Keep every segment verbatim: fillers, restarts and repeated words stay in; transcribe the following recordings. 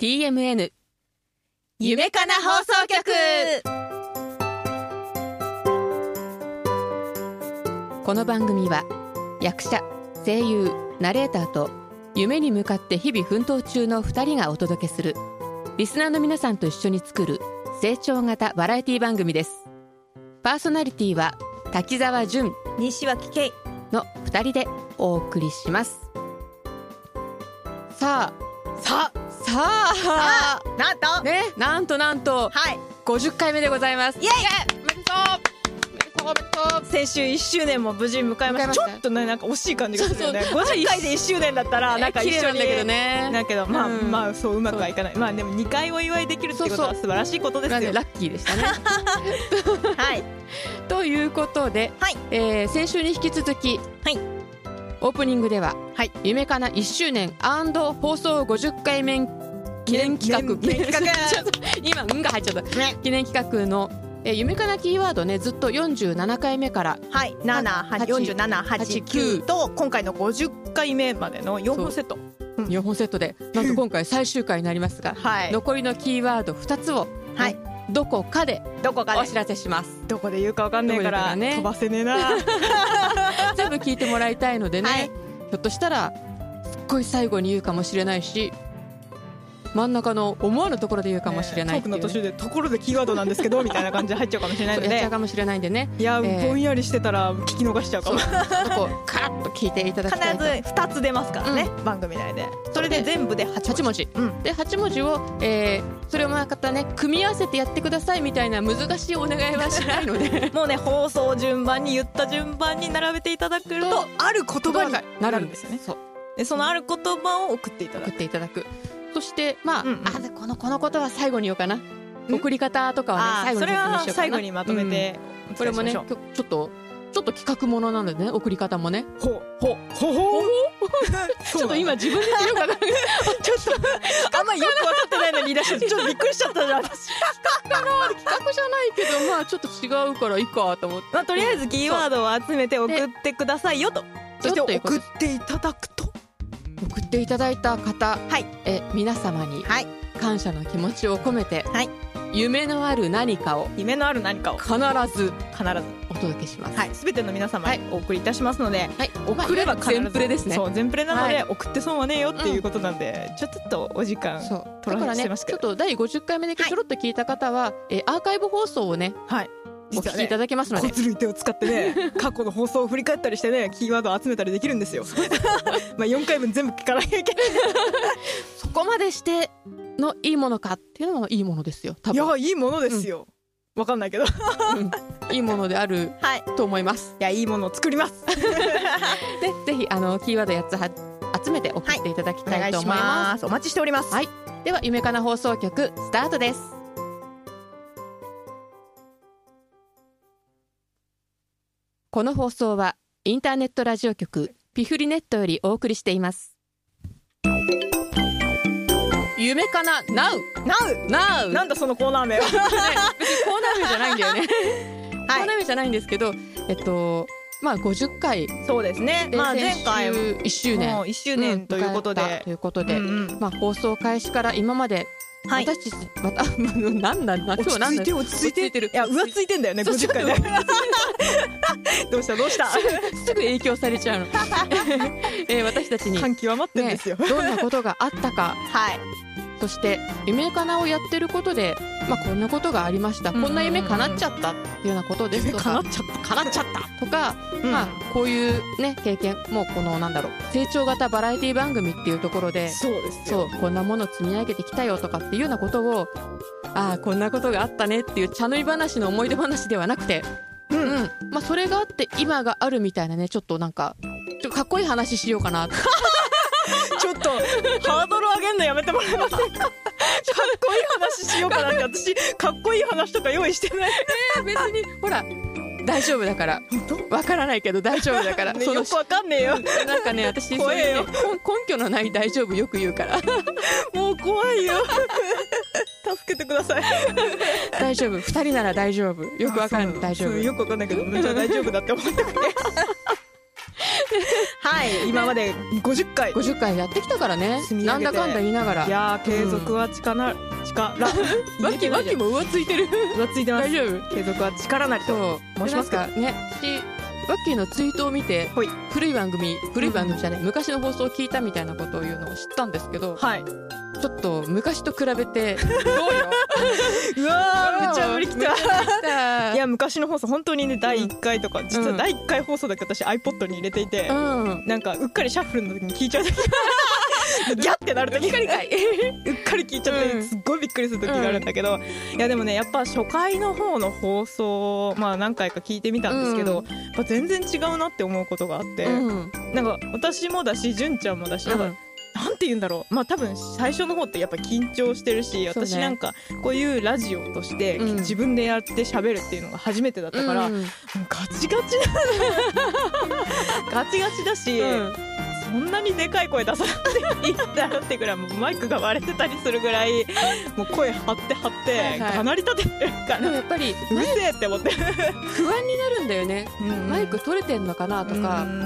ティーエムエヌ 夢かな放送局。この番組は役者、声優、ナレーターと夢に向かって日々奮闘中のふたりがお届けするリスナーの皆さんと一緒に作る成長型バラエティ番組です。パーソナリティは滝沢純、 西脇圭のふたりでお送りします。さあさあさあなんとね、なんとなんと、 はい、 ごじゅっかいめでございます。 イエイ、 おめでとうおめでとうおめでとう。 先週いっしゅうねんも無事迎えました。ちょっとね、なんか惜しい感じがするよね。 そうそうごじゅっかいでいっしゅうねんだったらなんか一緒に、 綺麗なんだけどね。 だけどまあ、 うん、 まあそううまくはいかない。まあでもにかいお祝いできるってことは素晴らしいことですよ。 そうそう、ラッキーでしたね。 はいということで、 はい、 えー、先週に引き続き、 はい、 オープニングでは、 はい、 夢かないっしゅうねん&放送ごじゅっかいめ記念企画記念企画今運が入っちゃった、 ね、 記念企画の、えー、夢かなキーワードね、ずっとよんじゅうななかいめから、 はい、なな、よんじゅうなな、はち、きゅうと今回のごじゅっかいめまでのよんほんセット、 うん、よんほんセットでなんと今回最終回になりますが、 はい、 残りのキーワードふたつを、 はい、 どこかでどこかでお知らせします。 どこで言うか分かんないから、ね、飛ばせねえな全部聞いてもらいたいのでね、はい、ひょっとしたらすっごい最後に言うかもしれないし、真ん中の思わぬところで言うかもしれないっていう、ね、 トークの途中でところでキーワードなんですけどみたいな感じで入っちゃうかもしれないのでやっちゃうかもしれないんでね。 いや、えー、ぼんやりしてたら聞き逃しちゃうかも。 そうこうカラッと聞いていただきたい。 必ずふたつ出ますからね、うん、番組内で。それで全部ではちもじ、 はちもじ、うん、ではちもじを、えー、それをまたね組み合わせてやってくださいみたいな難しいお願いはしないのでもうね、放送順番に言った順番に並べていただくとある言葉になるんですよね。 そうでそのある言葉を送っていただく送っていただく。そしてまあ、うんうん、あこのこのことは最後に言おうかな。送り方とかはね、最後に説明しようかな。 それは最後にまとめて、 うん、これもねちょっとちょっと企画ものなんでね、送り方もね。 ほほほほちょっと今自分で言おうかなちょっとあんまよく分かってないのに言い出してちょっとびっくりしちゃったじゃん。 私企画かな、企画じゃないけどまあちょっと違うからいいかと思って、 まあ、とりあえずキーワードを集めて送ってくださいよと。そして送っていただくと、 送っていただいた方、 はい、 え皆様に感謝の気持ちを込めて、はい、夢のある何かを夢のある何かを必ず必ずお届けします。 はい、すべての皆様にお送りいたしますので、 はい、 送れば必ず全プレですね。 そう、全プレなので、はい、送って損はねえよっていうことなんで、うん、ちょっとお時間取らせてますけど、 だからね、ちょっとだいごじゅっかいめでちょろっと聞いた方は、はい、えアーカイブ放送をね、はい、お聞きいただけますので、 小ずるい手を使ってね過去の放送を振り返ったりしてね、キーワードを集めたりできるんですよまあよんかいぶん全部聞かなきゃいけないそこまでしてのいいものかっていうのもいいものですよ、多分。 いや、いいものですよ、うん、わかんないけど、 うん、いいものである、はい、と思います。 いや、いいものを作りますでぜひあのキーワードやっつは集めて送っていただきたいと思います。はい、お願いします。 お待ちしております。 はい、では夢かな放送局スタートです。この放送はインターネットラジオ局ピフリネットよりお送りしています。夢かな ナウナウ ナウ なんだそのコーナー名は、ね、別にコーナー名じゃないんだよね、はい、コーナー名じゃないんですけど、えっとまあごじゅっかい、 そうですね、まあ、前回いっしゅうねんいっしゅうねんということで、 うん、ということで、 うんうん、 まあ、放送開始から今まで、はい、私またなんだ今日なんだ落ち着いて落ち着いて、いや浮ついてんだよねごじゅっかいでどうしたどうしたすぐ、すぐ影響されちゃうの、えー、私たちに感極まってんですよ、 ね、どんなことがあったか、 はい、 そして夢かなをやってることで、まあ、こんなことがありました、こんな夢叶っちゃったっていうようなことですとか、 叶っちゃった叶っちゃったとか、うん、まあ、こういうね経験もうこのなんだろう成長型バラエティ番組っていうところで、 そうですよ、 そうこんなもの積み上げてきたよとかっていうようなことを、ああこんなことがあったねっていう茶の湯話の思い出話ではなくて、うんうん、まあ、それがあって今があるみたいなね、ちょっとなんかちょっとかっこいい話しようかなちょっとハードル上げんのやめてもらえませんかかっこいい話しようかなって、私かっこいい話とか用意してないえー、別にほら大丈夫だから、わからないけど大丈夫だから、 ね、よくわかんねえよなんかね、私そういうね、根拠のない大丈夫よく言うからもう怖いよ助けてください大丈夫、ふたりなら大丈夫、よくわかんない大丈夫、 よくわかんないけどじゃあ大丈夫だって思ってくれはない今までごじゅっかいごじゅっかいやってきたからね。 積み上げてなんだかんだ言いながら。 いやー継続は力な、うん、力わきわきも浮ついてる。 浮ついてます。 大丈夫。 継続は力なりと申しますかね。ワッキーのツイートを見て古い番組古い番組じゃない、うん、昔の放送を聞いたみたいなことを言うのを知ったんですけど、 はい、 ちょっと昔と比べてどうよ。 うわーめっちゃ無理きた。いや昔の放送本当にねだいいっかいとか、うん、実はだいいっかい放送だけ私 iPod に入れていて、うん、なんかうっかりシャッフルの時に聞いちゃう時ギャってなる時うっかりかいうっかり聞いちゃって、うん、すっごいびっくりする時があるんだけど、うん、いやでもねやっぱ初回の方の放送まあ何回か聞いてみたんですけど、うん、やっぱ全然違うなって思うことがあって、うん、なんか私もだし純ちゃんもだし、なんか、うんなんて言うんだろう、まあ多分最初の方ってやっぱ緊張してるし、私なんかこういうラジオとして自分でやって喋るっていうのが初めてだったから、うん、もうガチガチガチガチだし、うん、そんなにでかい声出さなくていいんだろうってぐらいもうマイクが割れてたりするぐらいもう声張って張ってかなり立ててるから、でもやっぱりうるせえって思って不安になるんだよね、うん、マイク取れてんのかなとか、うんうんうん、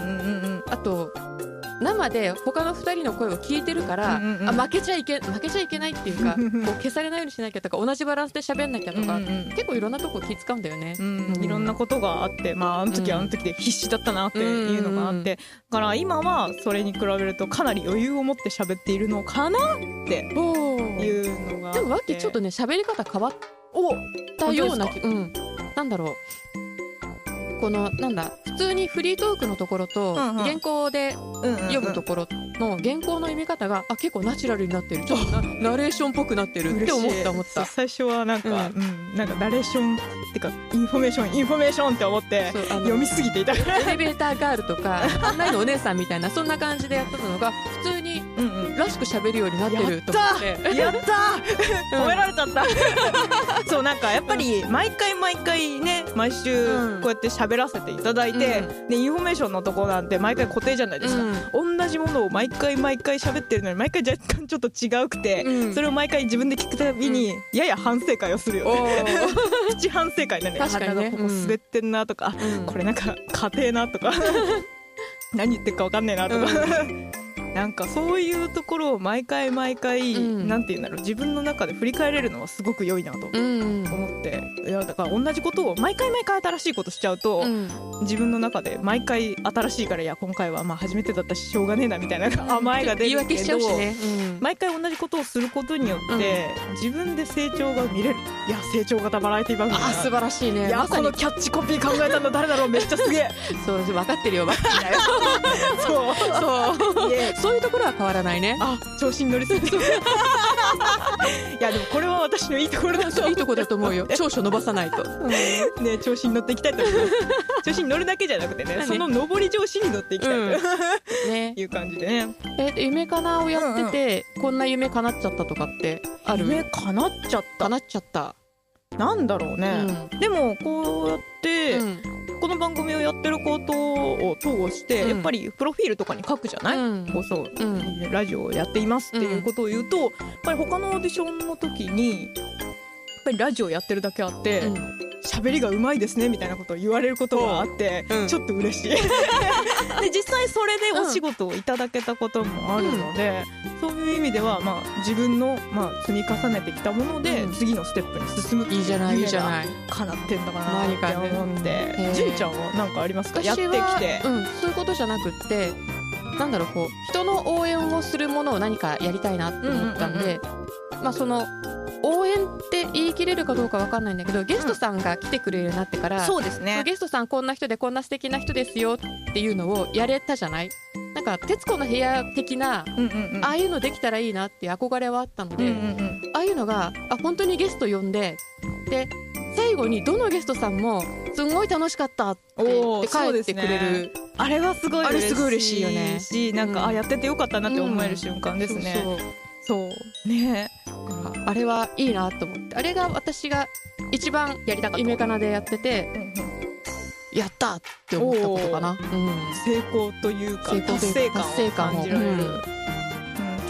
あと生で他のふたりの声を聞いてるから、うんうん、あ負けちゃいけ負けちゃいけないっていうかこう消されないようにしなきゃとか同じバランスで喋んなきゃとか、うんうん、結構いろんなとこ気使うんだよね、 うんうん、いろんなことがあって、まああの時はあの時で必死だったなっていうのがあって、うんうん、だから今はそれに比べるとかなり余裕を持って喋っているのかなっていうのがあって、 でもわっきちょっとね喋り方変わったような、うん、なんだろうこのなんだ普通にフリートークのところと原稿で読むところの原稿の読み方があ結構ナチュラルになってる、ちょっと ナ, ナレーションっぽくなってるって思った思った最初はなんか、うんうん、なんかナレーションってかインフォメーションインフォメーションって思って読みすぎていたエレベーターガールとか案内のお姉さんみたいなそんな感じでやってたのが普通にらしく喋るようになってると思ってやったー褒められちゃったそうなんかやっぱり毎回毎回ね毎週こうやって喋らせていただいて、うん、でインフォメーションのところなんて毎回固定じゃないですか、うん、同じものを毎回毎回喋ってるのに毎回若干ちょっと違うくて、うん、それを毎回自分で聞くたびにやや反省会をするよねプチ反省会なんで、 確かにね、 ここ滑ってんなとか、うん、これなんか家庭なとか何言ってるか分かんねえなとか、うんなんかそういうところを毎回毎回、うん、なんていうんだろう自分の中で振り返れるのはすごく良いなと思って、うん、いやだから同じことを毎回毎回新しいことしちゃうと、うん、自分の中で毎回新しいからいや今回はまあ初めてだったししょうがねえなみたいな甘えが出るけど、言い訳しちゃうしね、うん、毎回同じことをすることによって、うん、自分で成長が見れる。いや成長型バラエティ番組だな。 あ素晴らしいね。 いや、ま、このキャッチコピー考えたの誰だろうめっちゃすげえそう分かってるよ分かってるよそうそうそういうところは変わらないね。 あ調子に乗りすぎていやでもこれは私のいいところだといいところだと思うよ長所伸ばさないと、うん、 ね調子に乗っていきたいと思います調子に乗るだけじゃなくてね、その上り調子に乗っていきたいと、うんね、いう感じでね。 えー、夢かなをやってて、うんうん、こんな夢叶っちゃったとかってある？ 夢叶っちゃった叶っちゃったなんだろうね、うん、でもこうやって、うん、この番組をやってることを通して、うん、やっぱりプロフィールとかに書くじゃない、うん、こうそう、うん、ラジオをやっていますっていうことを言うと、うん、やっぱり他のオーディションの時にやっぱりラジオやってるだけあって喋、うん、りがうまいですねみたいなことを言われることがあって、うん、ちょっと嬉しいで実際それでお仕事をいただけたこともあるので、うん、そういう意味では、まあ、自分の、まあ、積み重ねてきたもので、うん、次のステップに進むっていう夢が叶ってんだかなって思って、純ちゃんは何かありますか？やってきて、 うん、そういうことじゃなくってなんだろうこう人の応援をするものを何かやりたいなって思ったんで、まあその応援って言い切れるかどうか分かんないんだけどゲストさんが来てくれるようになってから、うん、 そうですね、 ゲストさんこんな人でこんな素敵な人ですよっていうのをやれたじゃない。なんか徹子の部屋的な、うんうんうん、ああいうのできたらいいなっていう憧れはあったので、うんうんうん、ああいうのがあ本当にゲスト呼んでで最後にどのゲストさんもすごい楽しかったって言って帰ってくれる、ね、 あれはすごい嬉しい、 あれすごい嬉しいよねしなんか、うん、あやっててよかったなって思える瞬間ですね、うん、そうそうそうねあれはいいなと思って、あれが私が一番やりたかった夢かなでやってて、うんうん、やったって思ったことかな、うん、 成功というか達成感を感じられる、うん、ちょっ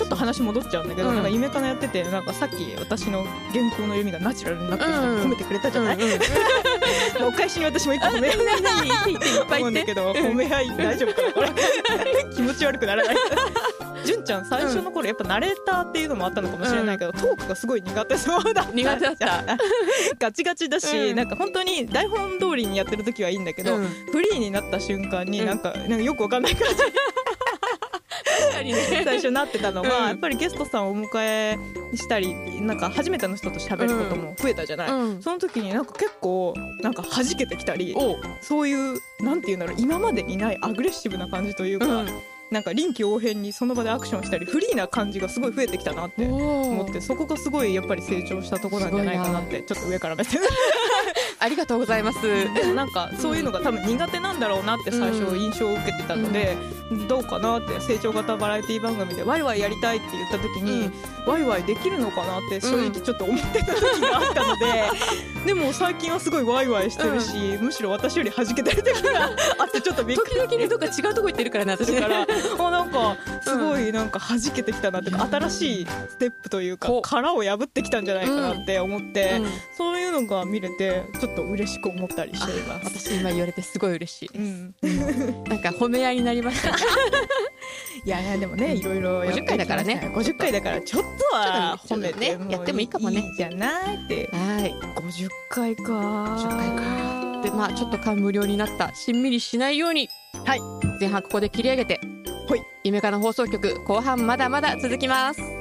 ょっと話戻っちゃうんだけど、うん、なんか夢かなやってて、なんかさっき私の原稿の読みがナチュラルになってきたの褒めてくれたじゃない、うんうんうん、お返しに私も一個褒め合い思うんだけど、褒め合い大丈夫かなこれ気持ち悪くならない純ちゃん最初の頃やっぱナレーターっていうのもあったのかもしれないけど、うん、トークがすごい苦手そうだった苦手だったガチガチだし、うん、なんか本当に台本通りにやってる時はいいんだけど、うん、フリーになった瞬間になんか、うん、なんかよくわかんない感じ確かにね、最初なってたのが、うん、やっぱりゲストさんをお迎えしたりなんか初めての人と喋ることも増えたじゃない、うん、その時になんか結構なんか弾けてきたり、そういうなんていうんだろう、今までにないアグレッシブな感じというか、うん、なんか臨機応変にその場でアクションしたりフリーな感じがすごい増えてきたなって思って、そこがすごいやっぱり成長したところなんじゃないかなってちょっと上から目線ありがとうございます。 でもなんかそういうのが多分苦手なんだろうなって最初印象を受けてたので、うん、どうかなって成長型バラエティ番組でワイワイやりたいって言った時に、うん、ワイワイできるのかなって正直ちょっと思ってた時があったので、うん、でも最近はすごいワイワイしてるし、うん、むしろ私より弾けてる時があってちょっとびっくり。 時々ねどっか違うとこ行ってるからね私からあなんかすごいなんか弾けてきたなっていうか、新しいステップというか殻を破ってきたんじゃないかなって思って、うん、そういうのが見れてちょっと嬉しく思ったりしています。 私今言われてすごい嬉しいです、うんうん、なんか褒め合いになりましたいやいやでもね、いろいろごじゅっかいだからね、 ごじゅっかいだからちょっとは褒めてもやってもいいかもね、 いいじゃないって。 はい、 ごじゅっかいかごじゅっかいかで、まあちょっと感無量になったしんみりしないように、はい、前半ここで切り上げて、はい、夢かな放送局後半まだまだ続きます。